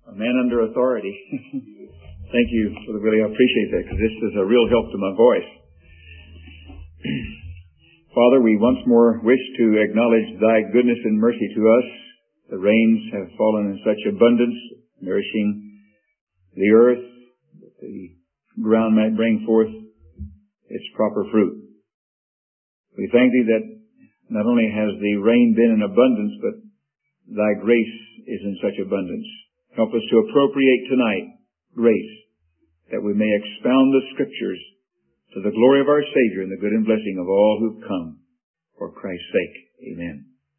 A man under authority. Thank you, Brother Willie. I appreciate that because this is a real help to my voice. Father, we once more wish to acknowledge Thy goodness and mercy to us. The rains have fallen in such abundance, nourishing the earth, that the ground might bring forth its proper fruit. We thank Thee that not only has the rain been in abundance, but Thy grace is in such abundance. Help us to appropriate tonight grace, that we may expound the Scriptures to the glory of our Savior and the good and blessing of all who've come for Christ's sake. Amen.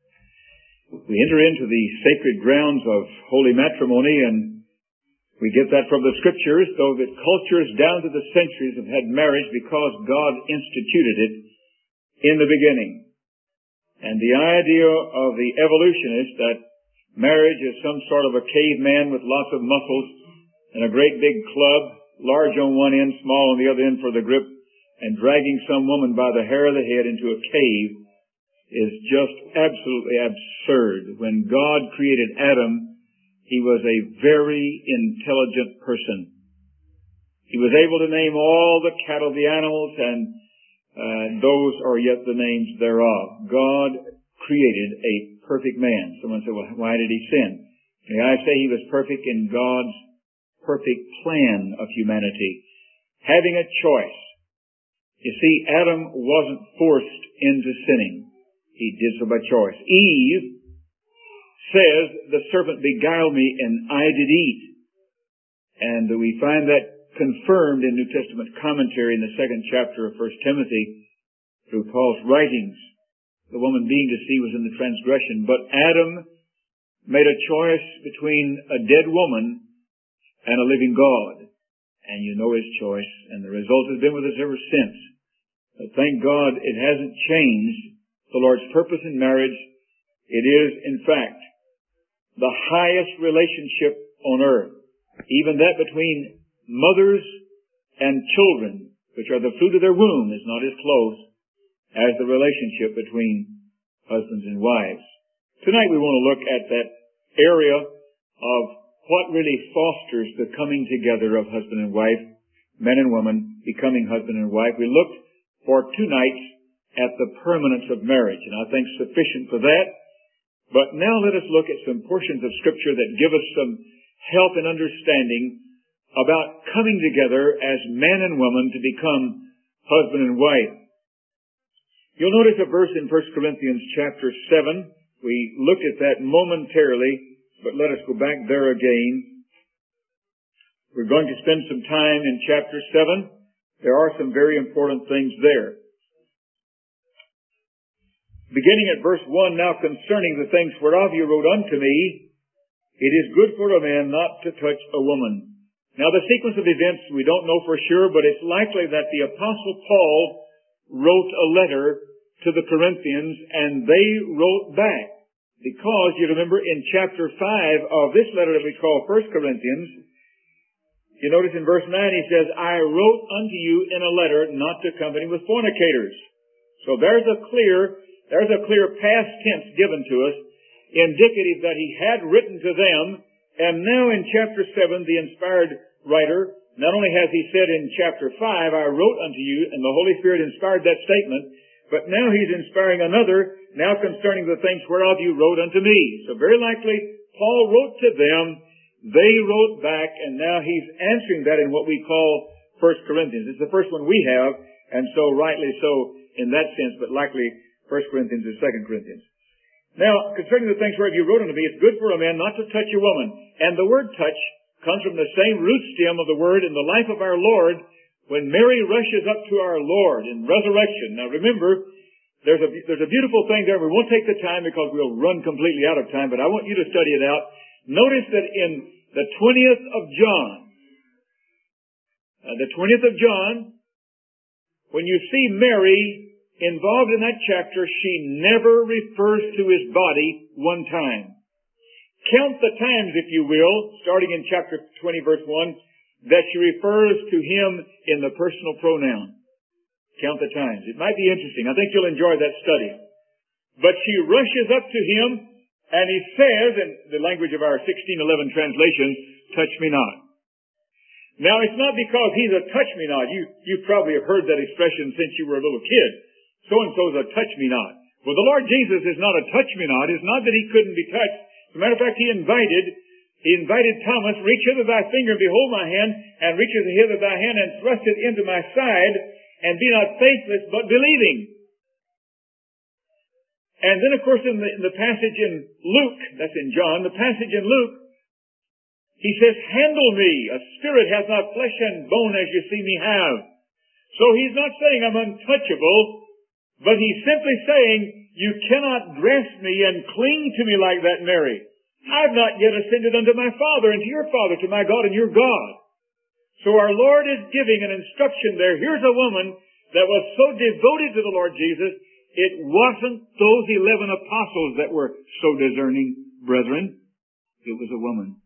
We enter into the sacred grounds of holy matrimony, and we get that from the Scriptures, though that cultures down to the centuries have had marriage because God instituted it in the beginning. And the idea of the evolutionist that marriage is some sort of a caveman with lots of muscles and a great big club, large on one end, small on the other end for the grip, and dragging some woman by the hair of the head into a cave is just absolutely absurd. When God created Adam, he was a very intelligent person. He was able to name all the cattle, the animals, and those are yet the names thereof. God created a perfect man. Someone said, well, why did he sin? May I say he was perfect in God's perfect plan of humanity, having a choice. You see, Adam wasn't forced into sinning. He did so by choice. Eve says, the serpent beguiled me and I did eat. And we find that confirmed in New Testament commentary in the 2nd chapter of 1 Timothy through Paul's writings. The woman being deceived was in the transgression, but Adam made a choice between a dead woman and a living God. And you know his choice, and the result has been with us ever since. But thank God it hasn't changed the Lord's purpose in marriage. It is, in fact, the highest relationship on earth. Even that between mothers and children, which are the fruit of their womb, is not as close as the relationship between husbands and wives. Tonight we want to look at that area of what really fosters the coming together of husband and wife, men and women becoming husband and wife. We looked for 2 nights at the permanence of marriage, and I think sufficient for that. But now let us look at some portions of Scripture that give us some help and understanding about coming together as man and woman to become husband and wife. You'll notice a verse in 1 Corinthians chapter 7. We looked at that momentarily, but let us go back there again. We're going to spend some time in chapter 7. There are some very important things there. Beginning at verse 1, now concerning the things whereof you wrote unto me, it is good for a man not to touch a woman. Now the sequence of events we don't know for sure, but it's likely that the Apostle Paul wrote a letter to the Corinthians and they wrote back. Because you remember in chapter 5 of this letter that we call 1 Corinthians, you notice in verse 9 he says, I wrote unto you in a letter not to company with fornicators. So there's a clear past tense given to us, indicative that he had written to them, and now in chapter 7 the inspired writer, not only has he said in chapter 5, I wrote unto you, and the Holy Spirit inspired that statement, but now he's inspiring another, now concerning the things whereof you wrote unto me. So very likely, Paul wrote to them, they wrote back, and now he's answering that in what we call 1 Corinthians. It's the first one we have, and so rightly so in that sense, but likely 1 Corinthians or 2 Corinthians. Now, concerning the things whereof you wrote unto me, it's good for a man not to touch a woman. And the word touch comes from the same root stem of the word in the life of our Lord when Mary rushes up to our Lord in resurrection. Now remember, there's a beautiful thing there. We won't take the time because we'll run completely out of time, but I want you to study it out. Notice that in the 20th of John, when you see Mary involved in that chapter, she never refers to his body one time. Count the times, if you will, starting in chapter 20, verse 1, that she refers to him in the personal pronoun. Count the times. It might be interesting. I think you'll enjoy that study. But she rushes up to him, and he says, in the language of our 1611 translation, touch me not. Now, it's not because he's a touch me not. You probably have heard that expression since you were a little kid. So-and-so's a touch me not. Well, the Lord Jesus is not a touch me not. It's not that he couldn't be touched. As a matter of fact, he invited Thomas, reach hither thy finger and behold my hand, and reach hither thy hand and thrust it into my side, and be not faithless, but believing. And then, of course, in the passage in Luke, that's in John, the passage in Luke, he says, handle me, a spirit hath not flesh and bone as you see me have. So he's not saying I'm untouchable, but he's simply saying, you cannot grasp me and cling to me like that, Mary. I've not yet ascended unto my Father and to your Father, to my God and your God. So our Lord is giving an instruction there. Here's a woman that was so devoted to the Lord Jesus, it wasn't those 11 apostles that were so discerning, brethren. It was a woman.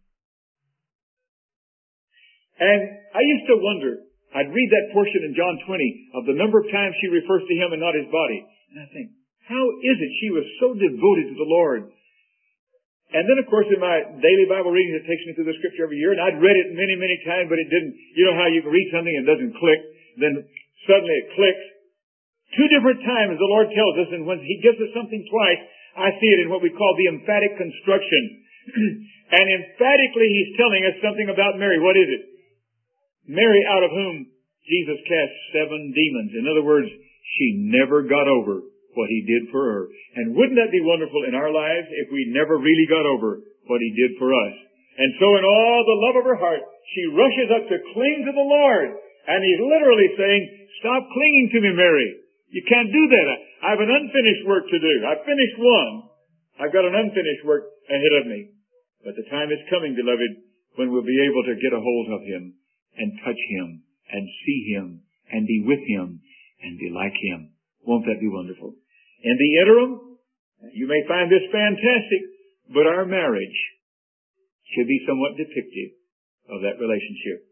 And I used to wonder, I'd read that portion in John 20 of the number of times she refers to him and not his body. And I think, how is it she was so devoted to the Lord? And then, of course, in my daily Bible reading, it takes me through the Scripture every year, and I'd read it many, many times, but it didn't. You know how you can read something and it doesn't click, then suddenly it clicks. 2 different times the Lord tells us, and when he gives us something twice, I see it in what we call the emphatic construction. And emphatically he's telling us something about Mary. What is it? Mary, out of whom Jesus cast 7 demons. In other words, she never got over what he did for her. And wouldn't that be wonderful in our lives if we never really got over what he did for us? And so in all the love of her heart, she rushes up to cling to the Lord. And he's literally saying, stop clinging to me, Mary. You can't do that. I have an unfinished work to do. I've finished one. I've got an unfinished work ahead of me. But the time is coming, beloved, when we'll be able to get a hold of him and touch him and see him and be with him and be like him. Won't that be wonderful? In the interim, you may find this fantastic, but our marriage should be somewhat depictive of that relationship.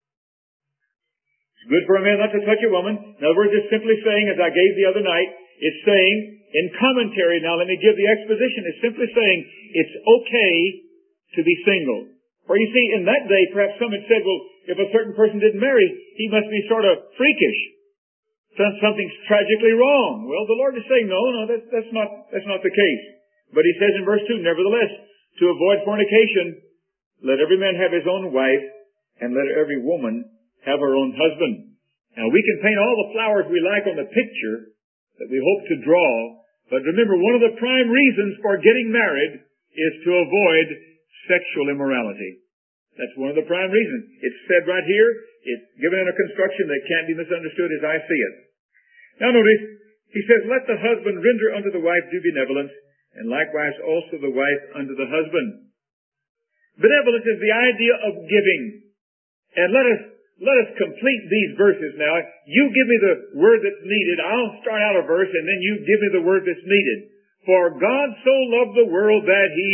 It's good for a man not to touch a woman. In other words, it's simply saying, as I gave the other night, it's saying, in commentary, now let me give the exposition, it's simply saying, it's okay to be single. For you see, in that day, perhaps some had said, well, if a certain person didn't marry, he must be sort of freakish. Something's tragically wrong. Well, the Lord is saying, no, that's not the case. But he says in verse 2, nevertheless, to avoid fornication, let every man have his own wife, and let every woman have her own husband. Now, we can paint all the flowers we like on the picture that we hope to draw, but remember, one of the prime reasons for getting married is to avoid sexual immorality. That's one of the prime reasons. It's said right here. It's given in a construction that can't be misunderstood as I see it. Now notice, he says, let the husband render unto the wife due benevolence, and likewise also the wife unto the husband. Benevolence is the idea of giving. And let us complete these verses now. You give me the word that's needed. I'll start out a verse, and then you give me the word that's needed. For God so loved the world that he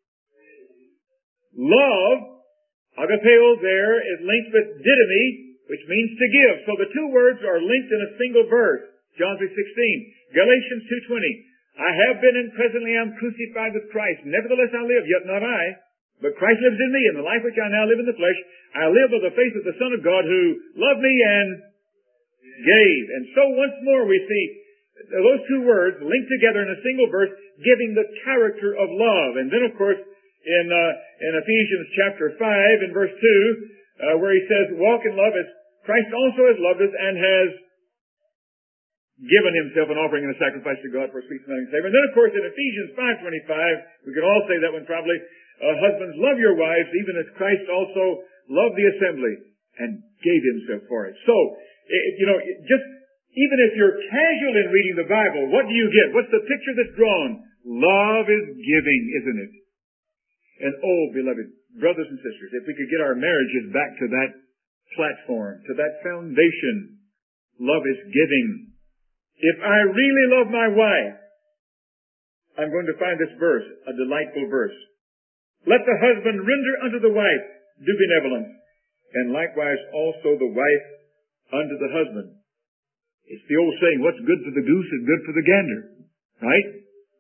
loved. Agapeo there is linked with didomi, which means to give. So the 2 words are linked in a single verse. John 3:16. Galatians 2:20. I have been and presently am crucified with Christ. Nevertheless I live, yet not I. But Christ lives in me, and the life which I now live in the flesh, I live by the faith of the Son of God who loved me and gave. And so once more we see those 2 words linked together in a single verse, giving the character of love. And then of course, in Ephesians chapter 5 and verse 2, where he says, walk in love as Christ also has loved us and has given himself an offering and a sacrifice to God for a sweet smelling savor. And then of course in Ephesians 5:25, we can all say that one probably, husbands, love your wives even as Christ also loved the assembly and gave himself for it. So, just even if you're casual in reading the Bible, what do you get? What's the picture that's drawn? Love is giving, isn't it? And oh, beloved brothers and sisters, if we could get our marriages back to that platform, to that foundation, love is giving. If I really love my wife, I'm going to find this verse, a delightful verse. Let the husband render unto the wife due benevolence, and likewise also the wife unto the husband. It's the old saying, what's good for the goose is good for the gander. Right?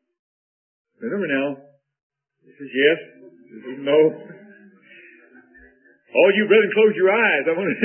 Remember now, this is yes, this is no. All you brethren, close your eyes. I want to...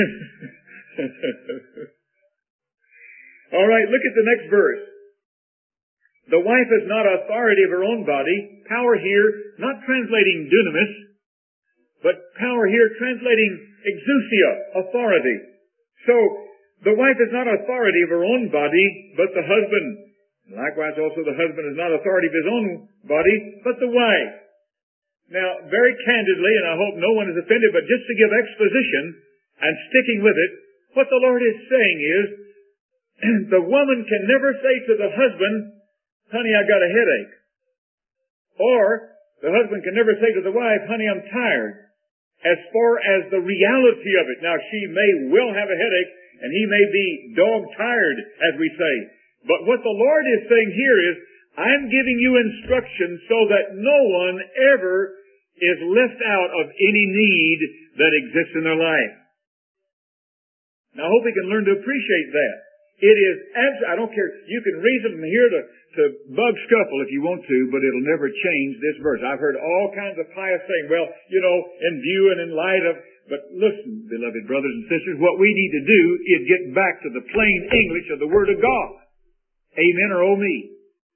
All right, look at the next verse. The wife has not authority of her own body. Power here, not translating dunamis, but power here translating exousia, authority. So, the wife is not authority of her own body, but the husband. Likewise also the husband is not authority of his own body, but the wife. Now, very candidly, and I hope no one is offended, but just to give exposition and sticking with it, what the Lord is saying is, the woman can never say to the husband, honey, I got a headache. Or, the husband can never say to the wife, honey, I'm tired. As far as the reality of it. Now, she may well have a headache, and he may be dog-tired, as we say. But what the Lord is saying here is, I'm giving you instructions so that no one ever is left out of any need that exists in their life. Now, I hope we can learn to appreciate that. It is I don't care. You can reason from here to bug scuffle if you want to, but it'll never change this verse. I've heard all kinds of pious saying, well, in view and in light of, but listen, beloved brothers and sisters, what we need to do is get back to the plain English of the Word of God. Amen or oh me.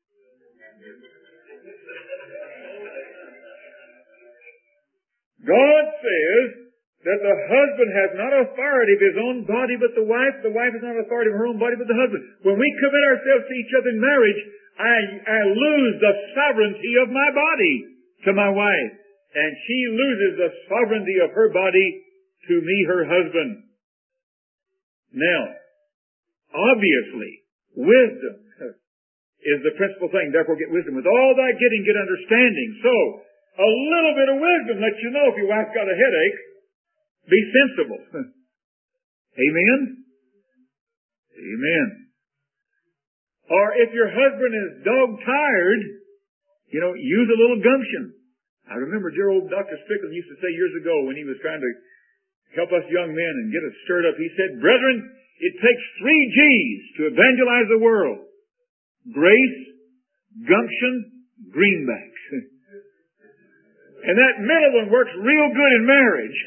God says that the husband has not authority of his own body but the wife has not authority of her own body but the husband. When we commit ourselves to each other in marriage, I lose the sovereignty of my body to my wife, and she loses the sovereignty of her body to me, her husband. Now, obviously, wisdom is the principal thing. Therefore, get wisdom. With all thy getting, get understanding. So, a little bit of wisdom lets you know if your wife's got a headache. Be sensible. Amen? Amen. Or if your husband is dog-tired, use a little gumption. I remember dear old Dr. Strickland used to say years ago when he was trying to help us young men and get us stirred up, he said, brethren, it takes 3 G's to evangelize the world. Grace, gumption, greenbacks. And that middle one works real good in marriage.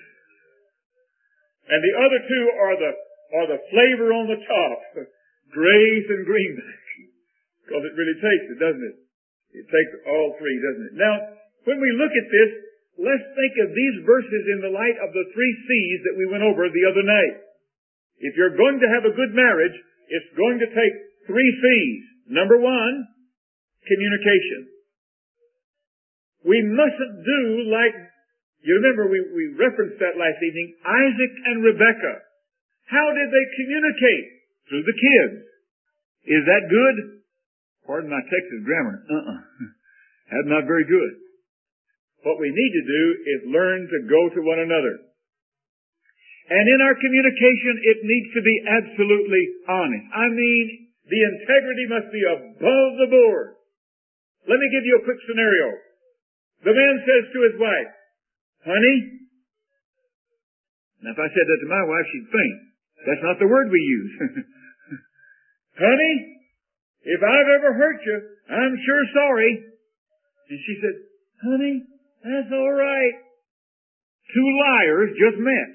And the other two are the flavor on the top. Grace and greenbacks. Because it really takes it, doesn't it? It takes all 3, doesn't it? Now, when we look at this, let's think of these verses in the light of the 3 C's that we went over the other night. If you're going to have a good marriage, it's going to take 3 C's. Number 1, communication. We mustn't do like, you remember we referenced that last evening, Isaac and Rebekah. How did they communicate? Through the kids. Is that good? Pardon my Texas grammar. That's not very good. What we need to do is learn to go to one another. And in our communication, it needs to be absolutely honest. I mean, the integrity must be above the board. Let me give you a quick scenario. The man says to his wife, honey, now if I said that to my wife, she'd faint. That's not the word we use. Honey, if I've ever hurt you, I'm sure sorry. And she said, honey, that's all right. 2 liars just met.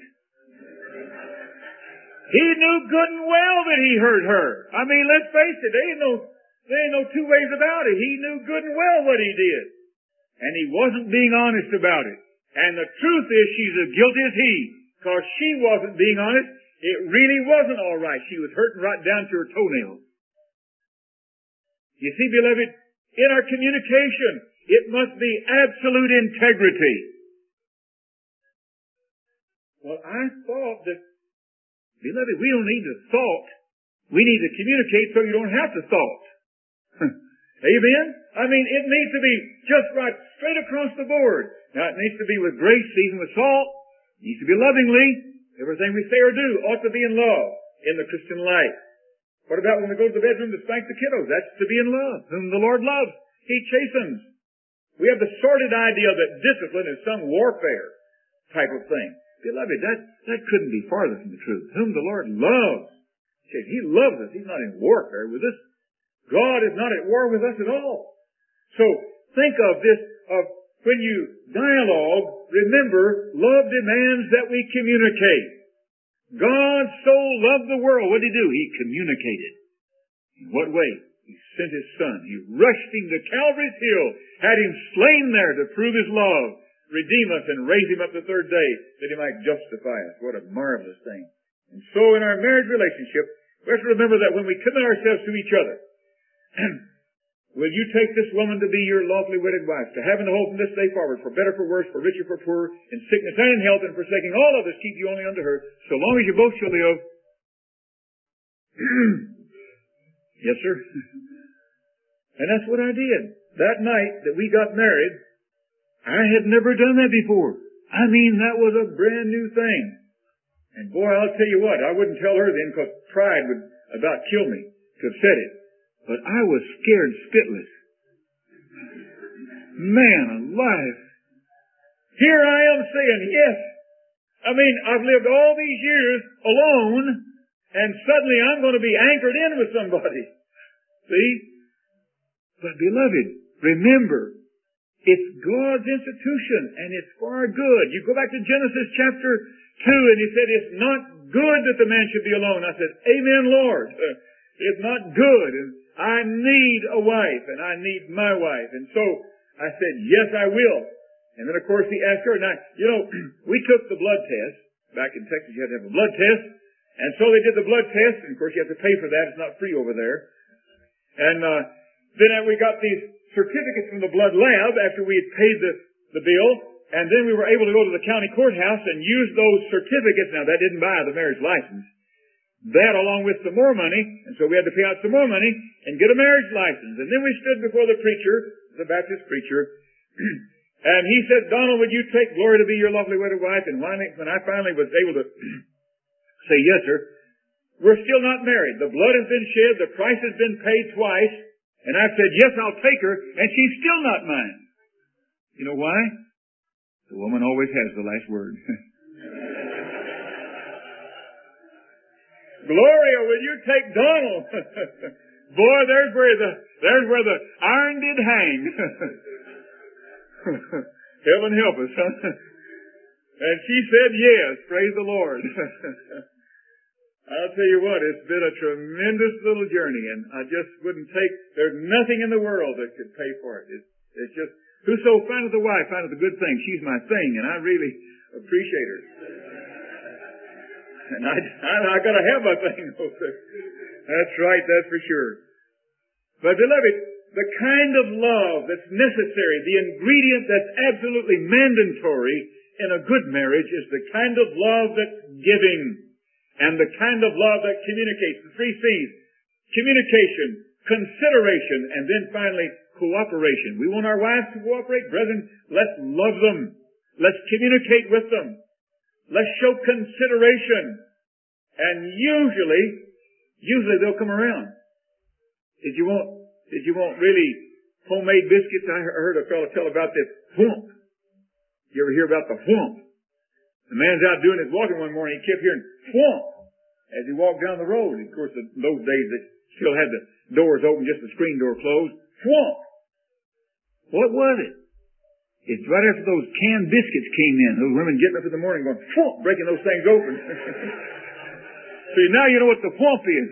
He knew good and well that he hurt her. I mean, let's face it, there ain't no 2 ways about it. He knew good and well what he did. And he wasn't being honest about it. And the truth is she's as guilty as he. Because she wasn't being honest. It really wasn't all right. She was hurting right down to her toenails. You see, beloved, in our communication, it must be absolute integrity. Well, I thought that, beloved, we don't need to thought. We need to communicate so you don't have to thought. Amen? I mean, it needs to be just right straight across the board. Now, it needs to be with grace, seasoned with salt. It needs to be lovingly. Everything we say or do ought to be in love in the Christian life. What about when we go to the bedroom to spank the kiddos? That's to be in love. Whom the Lord loves, He chastens. We have the sordid idea that discipline is some warfare type of thing. Beloved, that couldn't be farther from the truth. Whom the Lord loves. He loves us. He's not in warfare with us. God is not at war with us at all. So, think of this, of when you dialogue, remember, love demands that we communicate. God so loved the world. What did He do? He communicated. In what way? He sent His Son. He rushed Him to Calvary's Hill, had Him slain there to prove His love, redeem us, and raise Him up the third day that He might justify us. What a marvelous thing. And so in our marriage relationship, we have to remember that when we commit ourselves to each other, will you take this woman to be your lawfully wedded wife, to have and to hold from this day forward, for better, for worse, for richer, for poorer, in sickness and in health, and forsaking all others, keep you only unto her, so long as you both shall live. Yes, sir. And that's what I did. That night that we got married, I had never done that before. I mean, that was a brand new thing. And boy, I'll tell you what, I wouldn't tell her then because pride would about kill me to have said it. But I was scared spitless. Man alive. Here I am saying yes. I mean, I've lived all these years alone, and suddenly I'm going to be anchored in with somebody. See? But beloved, remember, it's God's institution, and it's for our good. You go back to Genesis chapter 2, and He said, it's not good that the man should be alone. I said, Amen, Lord. It's not good. And I need a wife, and I need my wife. And so I said, yes, I will. And then, of course, He asked her. Now, you know, we took the blood test. Back in Texas, you had to have a blood test. And so they did the blood test. And, of course, you have to pay for that. It's not free over there. And then we got these certificates from the blood lab after we had paid the bill. And then we were able to go to the county courthouse and use those certificates. Now, that didn't buy the marriage license. That along with some more money. And so we had to pay out some more money and get a marriage license. And then we stood before the preacher, the Baptist preacher, and he said, Donald, would you take Gloria to be your lawfully wedded wife? And when I finally was able to say yes, sir, we're still not married. The blood has been shed. The price has been paid twice. And I've said, yes, I'll take her. And she's still not mine. You know why? The woman always has the last word. Gloria, will you take Donald? Boy, there's where the iron did hang. Heaven help us, huh? And she said yes, praise the Lord. I'll tell you what, it's been a tremendous little journey, and I just wouldn't there's nothing in the world that could pay for it. It's just, whoso findeth a wife findeth a good thing. She's my thing, and I really appreciate her. And I gotta have my thing. That's right, that's for sure. But beloved, the kind of love that's necessary, the ingredient that's absolutely mandatory in a good marriage is the kind of love that's giving and the kind of love that communicates. The 3 C's. Communication, consideration, and then finally cooperation. We want our wives to cooperate. Brethren, let's love them. Let's communicate with them. Let's show consideration. And usually they'll come around. Did you want really homemade biscuits? I heard a fellow tell about this whomp. You ever hear about the whomp? The man's out doing his walking one morning. He kept hearing whomp as he walked down the road. And of course, in those days they still had the doors open, just the screen door closed. Whomp. What was it? It's right after those canned biscuits came in. Those women getting up in the morning going whomp, breaking those things open. See, now you know what the whomp is.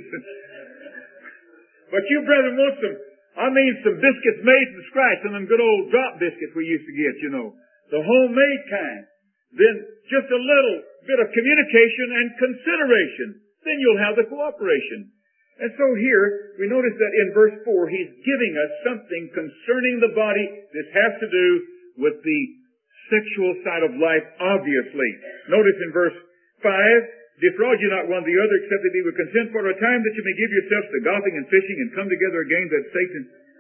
But you, brethren, want some biscuits made from scratch, and them good old drop biscuits we used to get, you know. The homemade kind. Then just a little bit of communication and consideration. Then you'll have the cooperation. And so here, we notice that in verse 4, He's giving us something concerning the body. This has to do with the sexual side of life, obviously. Notice in verse 5, defraud you not one the other, except that ye would consent for a time that you may give yourselves to golfing and fishing and come together again that Satan.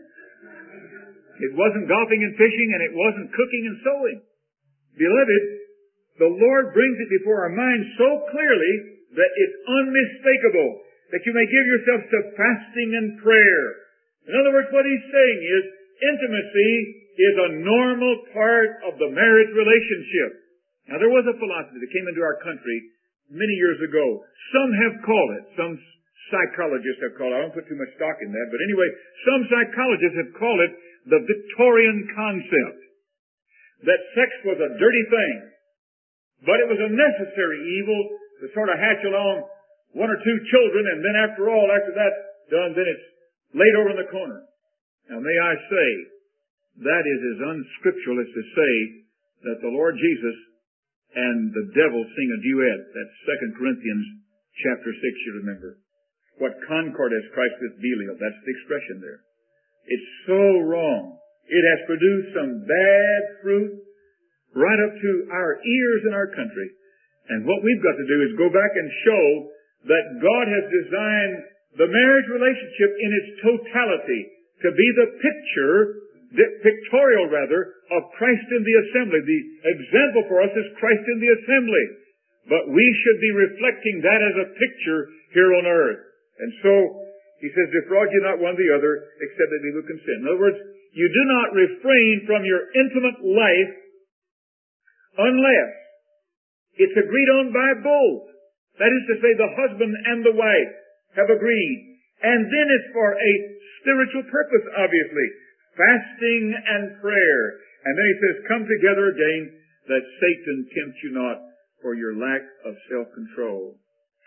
It wasn't golfing and fishing, and it wasn't cooking and sewing. Beloved, the Lord brings it before our minds so clearly that it's unmistakable, that you may give yourselves to fasting and prayer. In other words, what He's saying is, intimacy is a normal part of the marriage relationship. Now, there was a philosophy that came into our country many years ago. Some have called it, some psychologists have called it, I don't put too much stock in that, but anyway, some psychologists have called it the Victorian concept. that sex was a dirty thing, but it was a necessary evil to sort of hatch along one or two children, and then after that's done, then it's laid over in the corner. Now may I say, that is as unscriptural as to say that the Lord Jesus and the devil sing a duet. That's 2 Corinthians chapter 6, you remember. What concord has Christ with Belial? That's the expression there. It's so wrong. It has produced some bad fruit right up to our ears in our country. And what we've got to do is go back and show that God has designed the marriage relationship in its totality to be the pictorial of Christ in the assembly. The example for us is Christ in the assembly. But we should be reflecting that as a picture here on earth. And so, he says, defraud you not one the other, except that we will consent. In other words, you do not refrain from your intimate life unless it's agreed on by both. That is to say, the husband and the wife have agreed. And then it's for a spiritual purpose, obviously. Fasting and prayer. And then he says, come together again, that Satan tempt you not for your lack of self-control.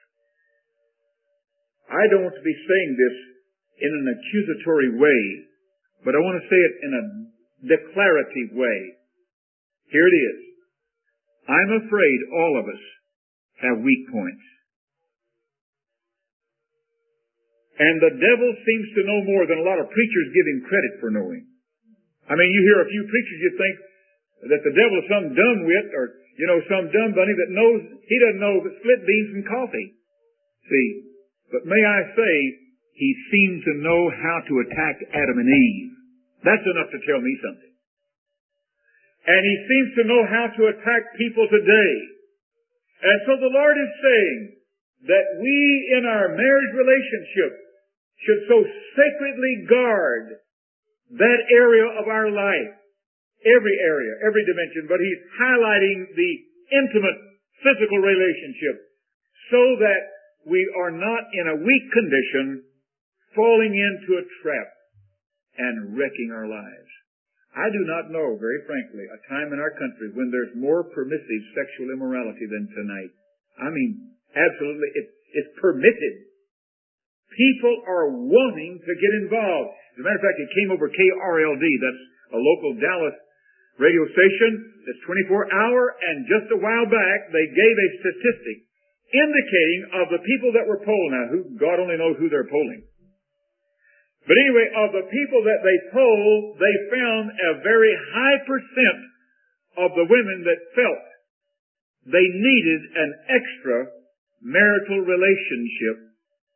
I don't want to be saying this in an accusatory way, but I want to say it in a declarative way. Here it is. I'm afraid all of us have weak points. And the devil seems to know more than a lot of preachers give him credit for knowing. I mean, you hear a few preachers, you think that the devil is some dumb-wit or, some dumb bunny that knows, he doesn't know but split beans and coffee. See, but may I say, he seemed to know how to attack Adam and Eve. That's enough to tell me something. And he seems to know how to attack people today. And so the Lord is saying that we in our marriage relationship should so sacredly guard that area of our life. Every area, every dimension. But he's highlighting the intimate physical relationship so that we are not in a weak condition falling into a trap and wrecking our lives. I do not know, very frankly, a time in our country when there's more permissive sexual immorality than tonight. I mean, absolutely, it's permitted. People are wanting to get involved. As a matter of fact, it came over KRLD, that's a local Dallas radio station that's 24-hour, and just a while back, they gave a statistic indicating of the people that were polled. Now, God only knows who they're polling. But anyway, of the people that they polled, they found a very high percent of the women that felt they needed an extra marital relationship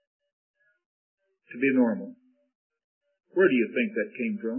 to be normal. Where do you think that came from?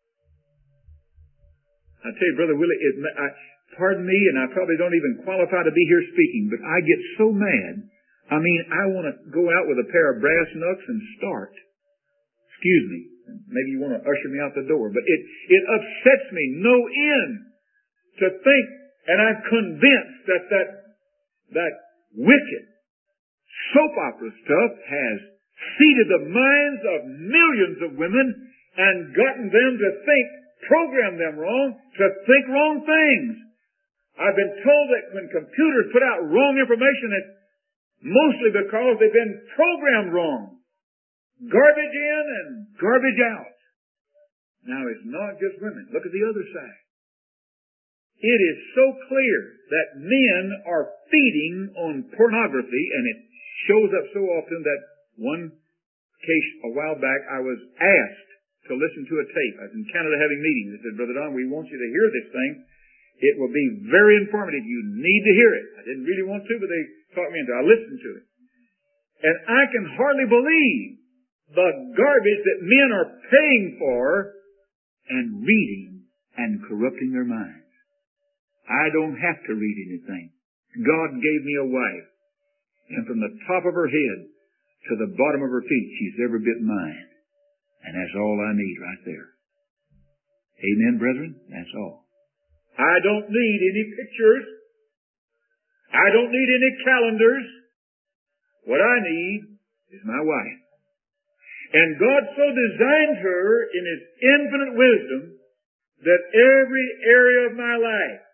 I tell you, Brother Willie, pardon me, and I probably don't even qualify to be here speaking, but I get so mad. I mean, I want to go out with a pair of brass knucks and start. Excuse me. Maybe you want to usher me out the door. But it upsets me no end to think, and I'm convinced that wicked soap opera stuff has seeded the minds of millions of women and gotten them to think, program them wrong, to think wrong things. I've been told that when computers put out wrong information, it's mostly because they've been programmed wrong. Garbage in and garbage out. Now, it's not just women. Look at the other side. It is so clear that men are feeding on pornography, and it shows up so often that one case a while back, I was asked to listen to a tape. I was in Canada having meetings. They said, Brother Don, we want you to hear this thing. It will be very informative. You need to hear it. I didn't really want to, but they talked me into it. I listened to it. And I can hardly believe the garbage that men are paying for and reading and corrupting their minds. I don't have to read anything. God gave me a wife, and from the top of her head to the bottom of her feet, she's every bit mine. And that's all I need right there. Amen, brethren? That's all. I don't need any pictures. I don't need any calendars. What I need is my wife. And God so designed her in His infinite wisdom that every area of my life,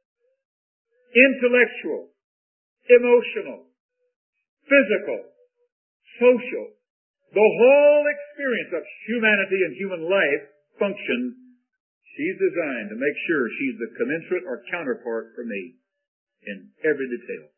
intellectual, emotional, physical, social, the whole experience of humanity and human life function, she's designed to make sure she's the commensurate or counterpart for me in every detail.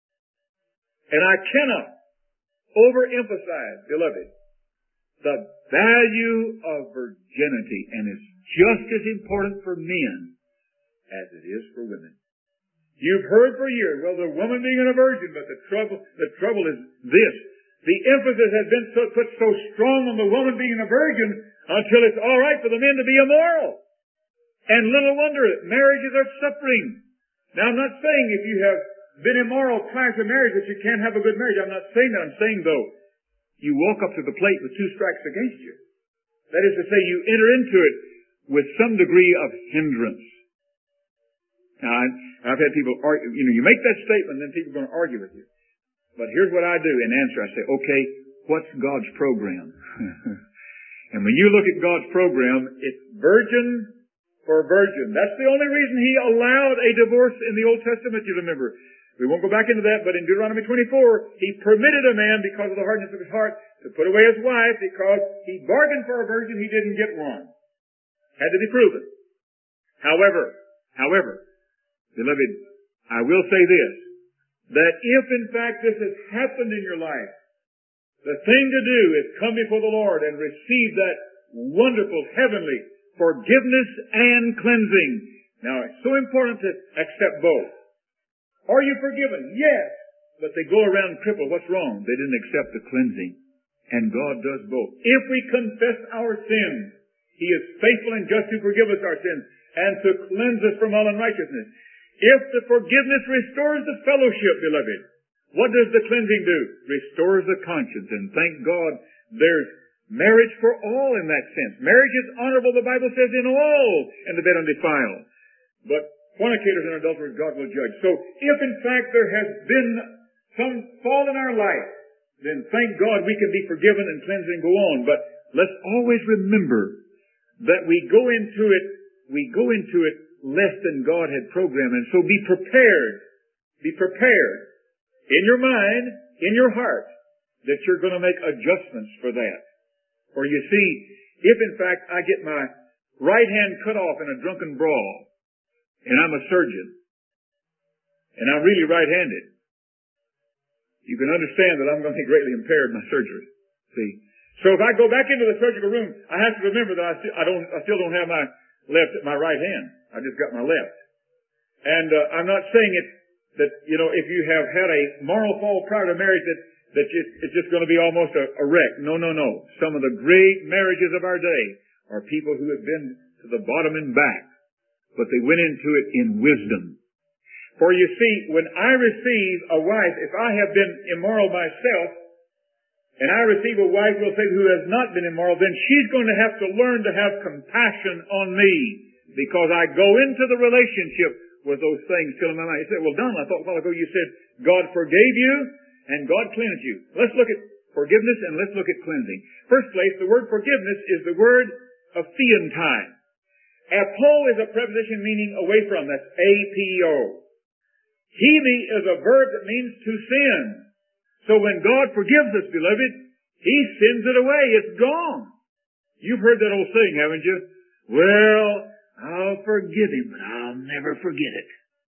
And I cannot overemphasize, beloved, the value of virginity, and it's just as important for men as it is for women. You've heard for years, well, the woman being a virgin, but the trouble is this. The emphasis has been put so strong on the woman being a virgin until it's all right for the men to be immoral. And little wonder marriages are suffering. Now, I'm not saying if you have been immoral prior to marriage that you can't have a good marriage. I'm not saying that. I'm saying, though, you walk up to the plate with 2 strikes against you. That is to say, you enter into it with some degree of hindrance. Now, I've had people argue, you make that statement, then people are going to argue with you. But here's what I do in answer. I say, okay, what's God's program? And when you look at God's program, it's virgin for virgin. That's the only reason He allowed a divorce in the Old Testament, you remember. We won't go back into that, but in Deuteronomy 24, He permitted a man, because of the hardness of his heart, to put away his wife because he bargained for a virgin, he didn't get one. Had to be proven. However, beloved, I will say this, that if in fact this has happened in your life, the thing to do is come before the Lord and receive that wonderful heavenly forgiveness and cleansing. Now, it's so important to accept both. Are you forgiven? Yes. But they go around crippled. What's wrong? They didn't accept the cleansing. And God does both. If we confess our sins, He is faithful and just to forgive us our sins and to cleanse us from all unrighteousness. If the forgiveness restores the fellowship, beloved, what does the cleansing do? Restores the conscience. And thank God there's marriage for all in that sense. Marriage is honorable, the Bible says, in all, and the bed undefiled. But fornicators and adulterers God will judge. So if in fact there has been some fall in our life, then thank God we can be forgiven and cleansed and go on. But let's always remember that we go into it less than God had programmed. And so be prepared. Be prepared in your mind, in your heart, that you're going to make adjustments for that. For you see, if in fact I get my right hand cut off in a drunken brawl, and I'm a surgeon, and I'm really right-handed, you can understand that I'm going to be greatly impaired in my surgery. See? So if I go back into the surgical room, I have to remember that I still don't have my right hand. I just got my left. And I'm not saying that if you have had a moral fall prior to marriage that it's just going to be almost a wreck. No. Some of the great marriages of our day are people who have been to the bottom and back, but they went into it in wisdom. For you see, when I receive a wife, if I have been immoral myself, and I receive a wife, we'll say, who has not been immoral, then she's going to have to learn to have compassion on me, because I go into the relationship with those things still in my mind. You say, well, Donald, I thought a while ago you said God forgave you and God cleansed you. Let's look at forgiveness and let's look at cleansing. First place, the word forgiveness is the word of theantai. Apo is a preposition meaning away from. That's A-P-O. Hemi is a verb that means to sin. So when God forgives us, beloved, He sends it away. It's gone. You've heard that old saying, haven't you? Well, I'll forgive him, but I'll never forget it.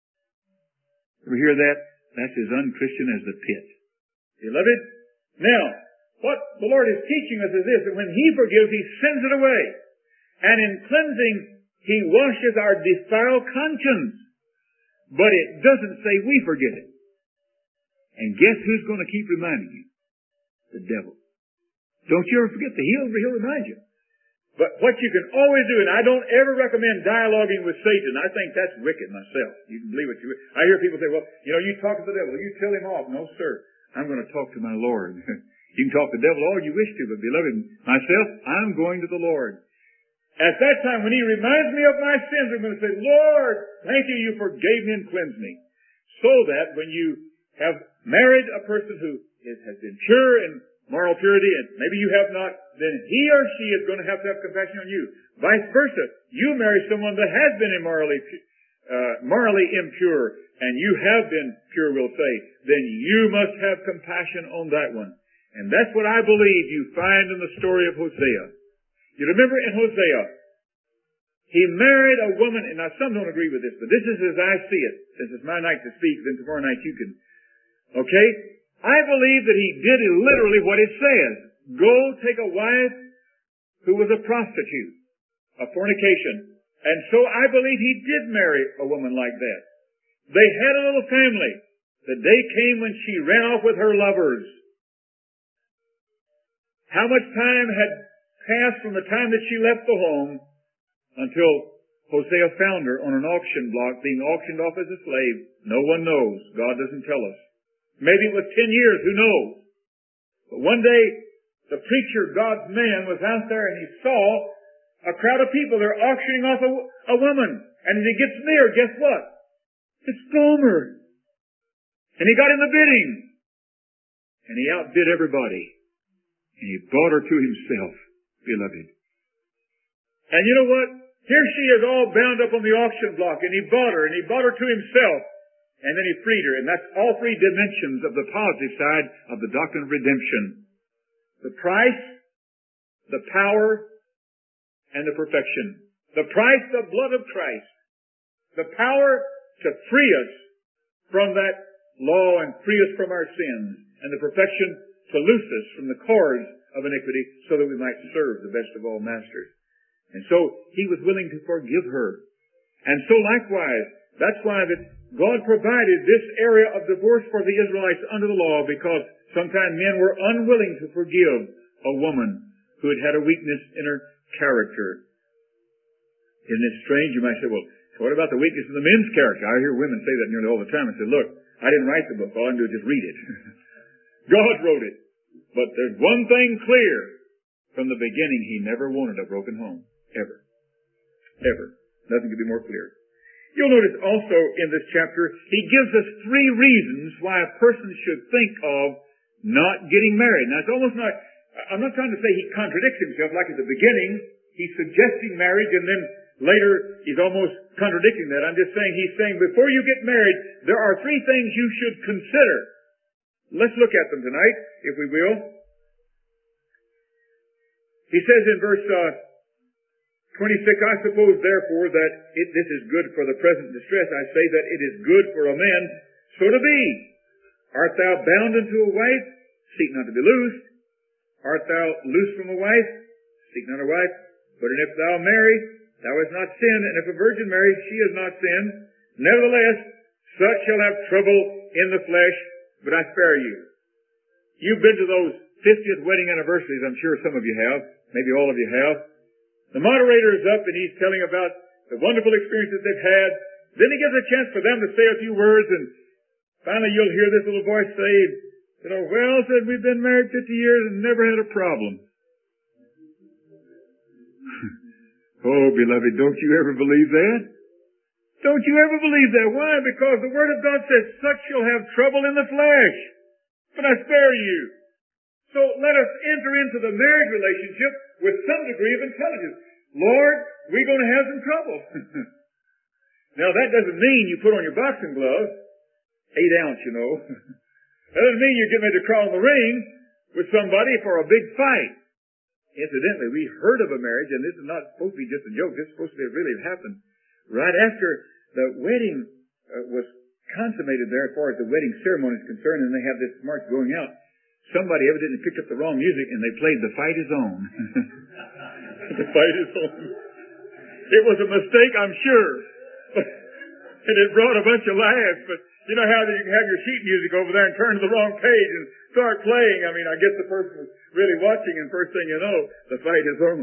Ever hear that? That's as unchristian as the pit. Beloved, now, what the Lord is teaching us is this, that when He forgives, He sends it away. And in cleansing, He washes our defiled conscience. But it doesn't say we forget it. And guess who's going to keep reminding you? The devil. Don't you ever forget that he'll remind you. But what you can always do, and I don't ever recommend dialoguing with Satan. I think that's wicked myself. You can believe what you will. I hear people say, well, you talk to the devil. You tell him off. No, sir. I'm going to talk to my Lord. You can talk to the devil all you wish to, but beloved, myself, I'm going to the Lord. At that time, when He reminds me of my sins, I'm going to say, Lord, thank you, you forgave me and cleansed me. So that when you have married a person who has been pure and moral purity, and maybe you have not, then he or she is going to have compassion on you. Vice versa. You marry someone that has been morally impure, and you have been pure, we'll say, then you must have compassion on that one. And that's what I believe you find in the story of Hosea. You remember in Hosea, he married a woman, and now some don't agree with this, but this is as I see it. Since it's my night to speak, then tomorrow night you can. Okay? I believe that he did literally what it says. Go take a wife who was a prostitute, a fornication. And so I believe he did marry a woman like that. They had a little family. The day came when she ran off with her lovers. How much time had passed from the time that she left the home until Hosea found her on an auction block being auctioned off as a slave? No one knows. God doesn't tell us. Maybe it was 10 years. Who knows? But one day, the preacher, God's man, was out there and he saw a crowd of people. They're auctioning off a woman. And as he gets near, guess what? It's Gomer. And he got in the bidding. And he outbid everybody. And he bought her to himself, beloved. And you know what? Here she is all bound up on the auction block. And he bought her to himself. And then he freed her. And that's all three dimensions of the positive side of the doctrine of redemption. The price, the power, and the perfection. The price, the blood of Christ. The power to free us from that law and free us from our sins. And the perfection to loose us from the cords of iniquity so that we might serve the best of all masters. And so he was willing to forgive her. And so likewise, that's why that God provided this area of divorce for the Israelites under the law, because sometimes men were unwilling to forgive a woman who had had a weakness in her character. Isn't it strange? You might say, well, so what about the weakness of the men's character? I hear women say that nearly all the time. I say, look, I didn't write the book. All I can do is just read it. God wrote it. But there's one thing clear. From the beginning, he never wanted a broken home. Ever. Ever. Nothing could be more clear. You'll notice also in this chapter, he gives us 3 reasons why a person should think of not getting married. Now, it's almost not, I'm not trying to say he contradicts himself like at the beginning. He's suggesting marriage, and then later he's almost contradicting that. I'm just saying, he's saying before you get married, there are 3 things you should consider. Let's look at them tonight, if we will. He says in verse 26, I suppose therefore that this is good for the present distress. I say that it is good for a man so to be. Art thou bound unto a wife? Seek not to be loosed. Art thou loosed from a wife? Seek not a wife. But if thou marry, thou hast not sinned. And if a virgin marry, she has not sinned. Nevertheless, such shall have trouble in the flesh, but I spare you. You've been to those 50th wedding anniversaries. I'm sure some of you have. Maybe all of you have. The moderator is up and he's telling about the wonderful experiences they've had. Then he gives a chance for them to say a few words, and finally you'll hear this little voice say, well, said, we've been married 50 years and never had a problem. Oh, beloved, don't you ever believe that? Don't you ever believe that? Why? Because the Word of God says, such shall have trouble in the flesh, but I spare you. So let us enter into the marriage relationship with some degree of intelligence. Lord, we're going to have some trouble. Now, that doesn't mean you put on your boxing gloves, 8 ounce, That doesn't mean you're getting ready to crawl in the ring with somebody for a big fight. Incidentally, we heard of a marriage, and this is not supposed to be just a joke. This is supposed to have really happened. Right after the wedding was consummated there, as far as the wedding ceremony is concerned, and they have this march going out, somebody evidently picked up the wrong music, and they played The Fight Is On. The Fight Is On. It was a mistake, I'm sure. And it brought a bunch of laughs, but you know how you can have your sheet music over there and turn to the wrong page and start playing. I mean, I guess the person was really watching, and first thing you know, the fight is on.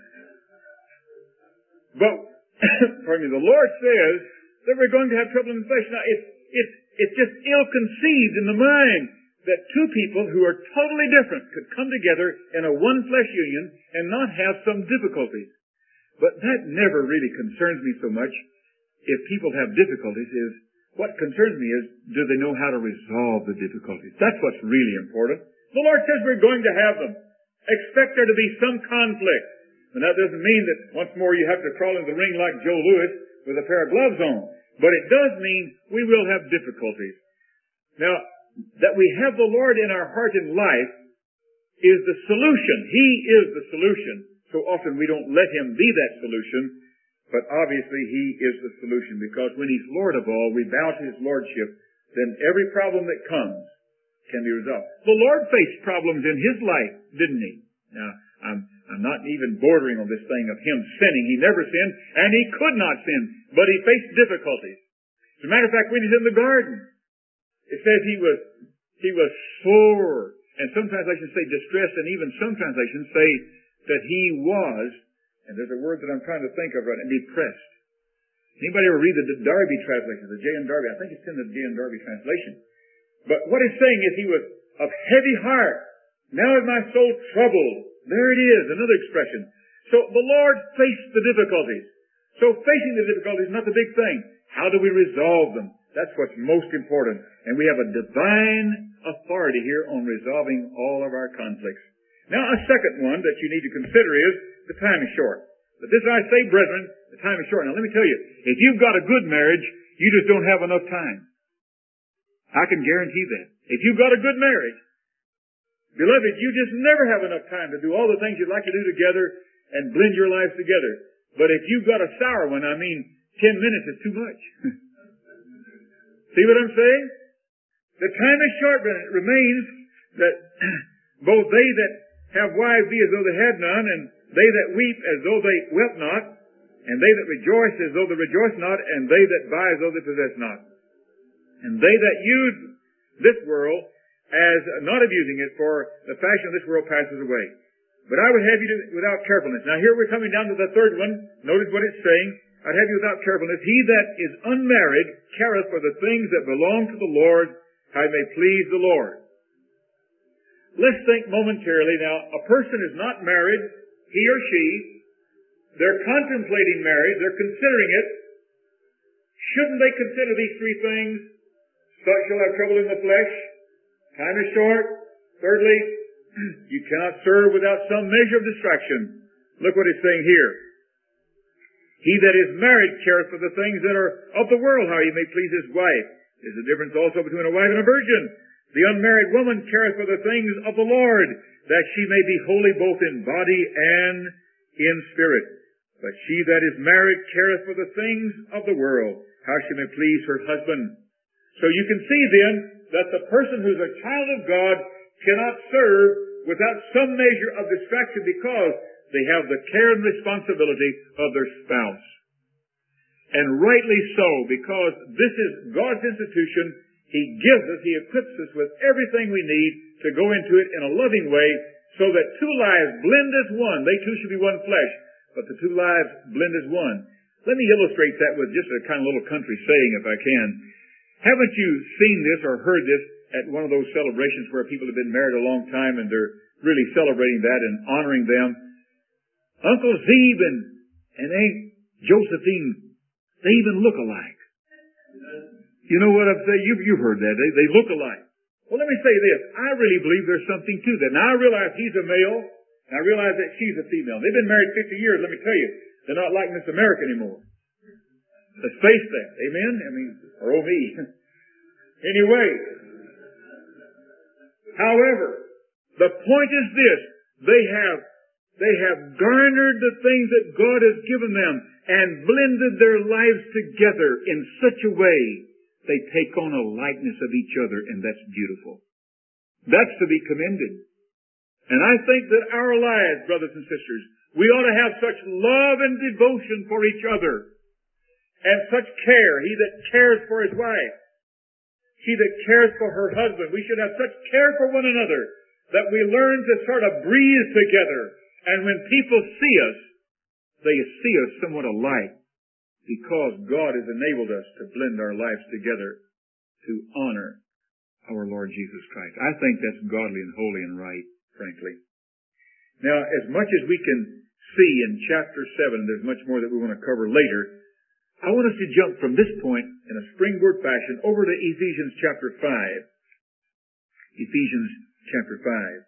But, pardon me, the Lord says that we're going to have trouble in the flesh. Now, it's just ill-conceived in the mind that 2 people who are totally different could come together in a one flesh union and not have some difficulties. But that never really concerns me so much. If people have difficulties, what concerns me is, do they know how to resolve the difficulties? That's what's really important. The Lord says we're going to have them. Expect there to be some conflict. And that doesn't mean that once more you have to crawl in the ring like Joe Louis with a pair of gloves on. But it does mean we will have difficulties. Now, that we have the Lord in our heart and life is the solution. He is the solution. So often we don't let Him be that solution, but obviously He is the solution, because when He's Lord of all, we bow to His Lordship, then every problem that comes can be resolved. The Lord faced problems in His life, didn't He? Now, I'm not even bordering on this thing of Him sinning. He never sinned, and He could not sin, but He faced difficulties. As a matter of fact, when He's in the garden, it says He was sore, and some translations say distressed, and even some translations say that He was, and there's a word that I'm trying to think of right now, depressed. Anybody ever read the Darby translation, the J.N. Darby? I think it's in the J.N. Darby translation. But what it's saying is He was of heavy heart. Now is my soul troubled. There it is, another expression. So the Lord faced the difficulties. So facing the difficulties is not the big thing. How do we resolve them? That's what's most important. And we have a divine authority here on resolving all of our conflicts. Now, a second one that you need to consider is the time is short. But this I say, brethren, the time is short. Now, let me tell you, if you've got a good marriage, you just don't have enough time. I can guarantee that. If you've got a good marriage, beloved, you just never have enough time to do all the things you'd like to do together and blend your lives together. But if you've got a sour one, 10 minutes is too much. See what I'm saying? The time is short, but it remains that both they that have wives be as though they had none, and they that weep as though they wept not, and they that rejoice as though they rejoice not, and they that buy as though they possess not. And they that use this world as not abusing it, for the fashion of this world passes away. But I would have you without carefulness. Now here we're coming down to the third one. Notice what it's saying. I'd have you without carefulness. He that is unmarried careth for the things that belong to the Lord, how he may please the Lord. Let's think momentarily now. A person is not married, he or she. They're contemplating marriage. They're considering it. Shouldn't they consider these three things? Such shall have trouble in the flesh. Time is short. Thirdly, you cannot serve without some measure of distraction. Look what it's saying here. He that is married careth for the things that are of the world, how he may please his wife. There's a difference also between a wife and a virgin. The unmarried woman careth for the things of the Lord, that she may be holy both in body and in spirit. But she that is married careth for the things of the world, how she may please her husband. So you can see then that the person who's a child of God cannot serve without some measure of distraction, because they have the care and responsibility of their spouse. And rightly so, because this is God's institution. He gives us, He equips us with everything we need to go into it in a loving way, so that two lives blend as one. They two should be one flesh, but the two lives blend as one. Let me illustrate that with just a kind of little country saying, if I can. Haven't you seen this or heard this at one of those celebrations where people have been married a long time and they're really celebrating that and honoring them? Uncle Zebe and Aunt Josephine, they even look alike. You know what I'm saying? You've heard that. They look alike. Well, let me say this. I really believe there's something to that. Now, I realize he's a male, and I realize that she's a female. They've been married 50 years. Let me tell you, they're not like Miss America anymore. Let's face that. Amen? Or oh me. Anyway. However, the point is this. They have garnered the things that God has given them and blended their lives together in such a way they take on a likeness of each other, and that's beautiful. That's to be commended. And I think that our lives, brothers and sisters, we ought to have such love and devotion for each other, and such care. He that cares for his wife, she that cares for her husband. We should have such care for one another that we learn to sort of breathe together. And when people see us, they see us somewhat alike, because God has enabled us to blend our lives together to honor our Lord Jesus Christ. I think that's godly and holy and right, frankly. Now, as much as we can see in chapter 7, there's much more that we want to cover later. I want us to jump from this point in a springboard fashion over to Ephesians chapter 5. Ephesians chapter 5.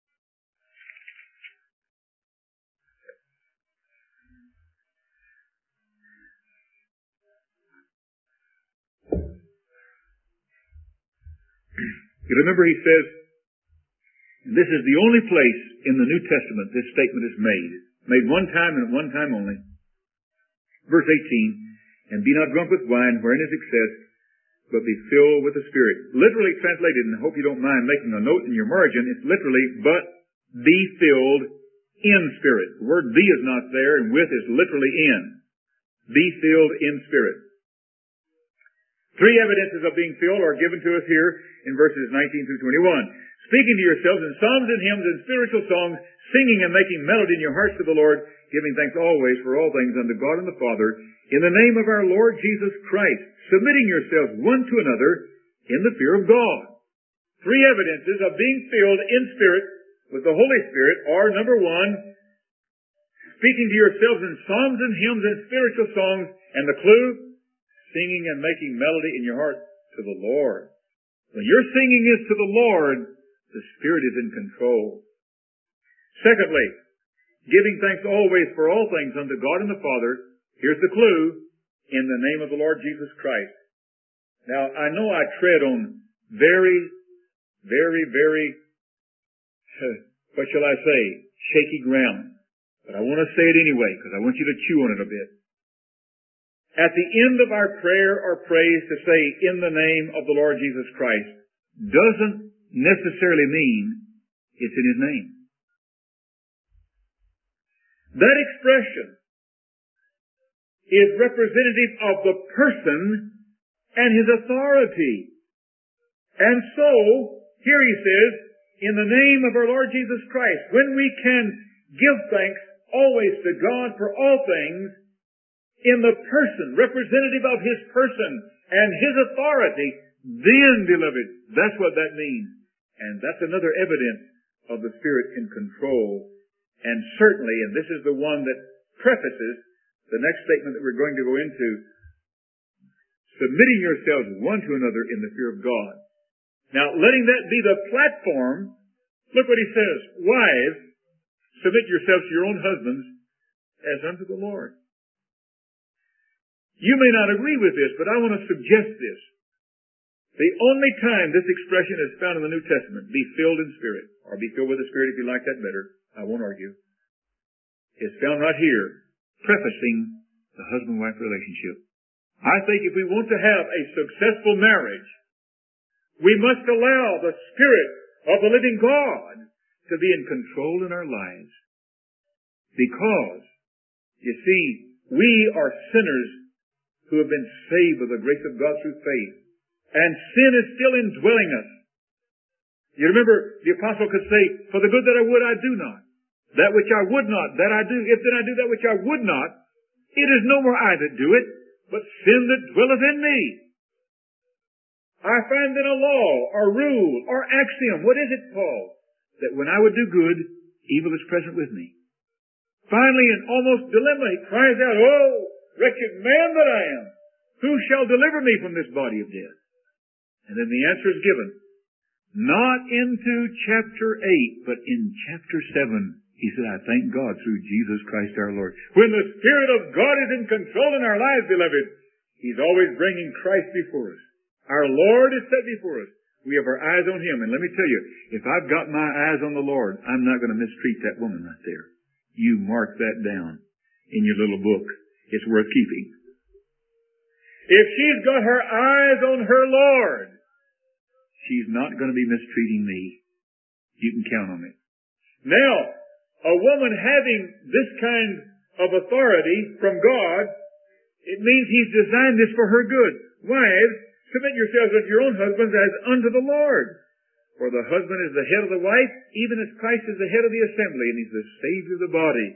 You remember he says, and this is the only place in the New Testament this statement is made. Made one time and one time only. Verse 18, and be not drunk with wine wherein is excess, but be filled with the Spirit. Literally translated, and I hope you don't mind making a note in your margin, it's literally, but be filled in Spirit. The word be is not there, and with is literally in. Be filled in Spirit. Three evidences of being filled are given to us here in verses 19 through 21. Speaking to yourselves in psalms and hymns and spiritual songs, singing and making melody in your hearts to the Lord, giving thanks always for all things unto God and the Father, in the name of our Lord Jesus Christ, submitting yourselves one to another in the fear of God. Three evidences of being filled in Spirit with the Holy Spirit are, number one, speaking to yourselves in psalms and hymns and spiritual songs, and the clue, singing and making melody in your heart to the Lord. When your singing is to the Lord, the Spirit is in control. Secondly, giving thanks always for all things unto God and the Father. Here's the clue, in the name of the Lord Jesus Christ. Now, I know I tread on very, what shall I say, shaky ground. But I want to say it anyway, because I want you to chew on it a bit. At the end of our prayer or praise to say, in the name of the Lord Jesus Christ, doesn't necessarily mean it's in His name. That expression is representative of the person and His authority. And so, here he says, in the name of our Lord Jesus Christ, when we can give thanks always to God for all things, in the person, representative of His person and His authority, then, beloved, that's what that means. And that's another evidence of the Spirit in control. And certainly, and this is the one that prefaces the next statement that we're going to go into, submitting yourselves one to another in the fear of God. Now, letting that be the platform, look what he says, wives, submit yourselves to your own husbands as unto the Lord. You may not agree with this, but I want to suggest this. The only time this expression is found in the New Testament, be filled in Spirit, or be filled with the Spirit if you like that better, I won't argue, is found right here, prefacing the husband-wife relationship. I think if we want to have a successful marriage, we must allow the Spirit of the living God to be in control in our lives. Because, you see, we are sinners who have been saved by the grace of God through faith. And sin is still indwelling us. You remember, the apostle could say, for the good that I would, I do not. That which I would not, that I do. If then I do that which I would not, it is no more I that do it, but sin that dwelleth in me. I find then a law, or rule, or axiom, what is it called? That when I would do good, evil is present with me. Finally, in almost dilemma, he cries out, oh, wretched man that I am, who shall deliver me from this body of death? And then the answer is given. Not into chapter 8, but in chapter 7. He said, I thank God through Jesus Christ our Lord. When the Spirit of God is in control in our lives, beloved, He's always bringing Christ before us. Our Lord is set before us. We have our eyes on Him. And let me tell you, if I've got my eyes on the Lord, I'm not going to mistreat that woman right there. You mark that down in your little book. It's worth keeping. If she's got her eyes on her Lord, she's not going to be mistreating me. You can count on it. Now, a woman having this kind of authority from God, it means He's designed this for her good. Wives, submit yourselves unto your own husbands as unto the Lord. For the husband is the head of the wife, even as Christ is the head of the assembly, and He's the Savior of the body.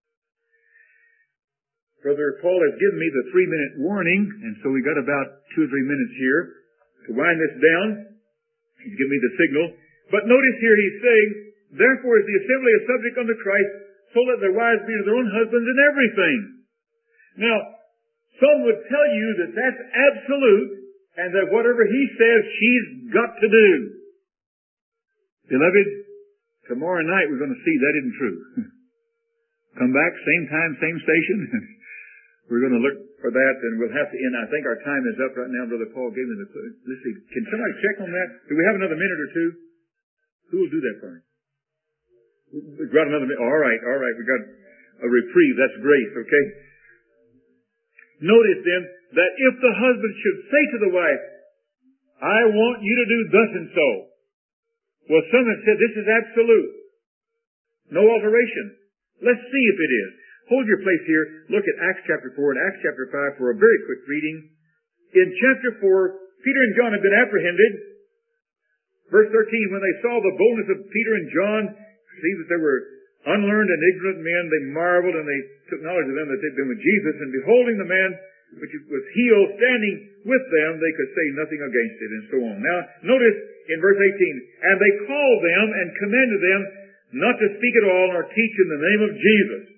Brother Paul has given me the 3-minute warning, and so we got about 2 or 3 minutes here to wind this down. He's given me the signal. But notice here he's saying, therefore is the assembly a subject unto Christ, so let their wives be to their own husbands in everything. Now, some would tell you that that's absolute, and that whatever he says, she's got to do. Beloved, tomorrow night we're going to see that isn't true. Come back, same time, same station. We're going to look for that, and we'll have to end. I think our time is up right now. Brother Paul gave me the clue. Let's see. Can somebody check on that? Do we have another minute or two? Who will do that for me? We've got another minute. All right. We got a reprieve. That's grace, okay? Notice then that if the husband should say to the wife, I want you to do thus and so. Well, some have said this is absolute. No alteration. Let's see if it is. Hold your place here. Look at Acts chapter 4 and Acts chapter 5 for a very quick reading. In chapter 4, Peter and John had been apprehended. Verse 13, when they saw the boldness of Peter and John, see that they were unlearned and ignorant men, they marveled and they took knowledge of them that they'd been with Jesus. And beholding the man which was healed standing with them, they could say nothing against it, and so on. Now, notice in verse 18, and they called them and commanded them not to speak at all nor teach in the name of Jesus.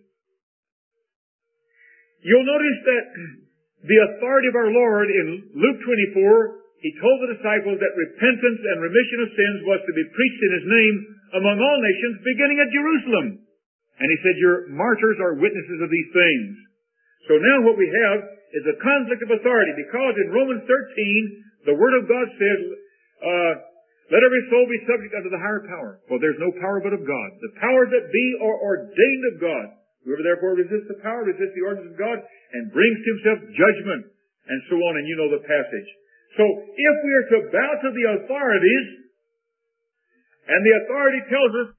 You'll notice that the authority of our Lord in Luke 24, He told the disciples that repentance and remission of sins was to be preached in His name among all nations, beginning at Jerusalem. And He said, your martyrs are witnesses of these things. So now what we have is a conflict of authority, because in Romans 13, the Word of God says, let every soul be subject unto the higher power. Well, there's no power but of God. The powers that be are ordained of God. Whoever therefore resists the power, resists the ordinance of God, and brings to himself judgment, and so on, and you know the passage. So, if we are to bow to the authorities, and the authority tells us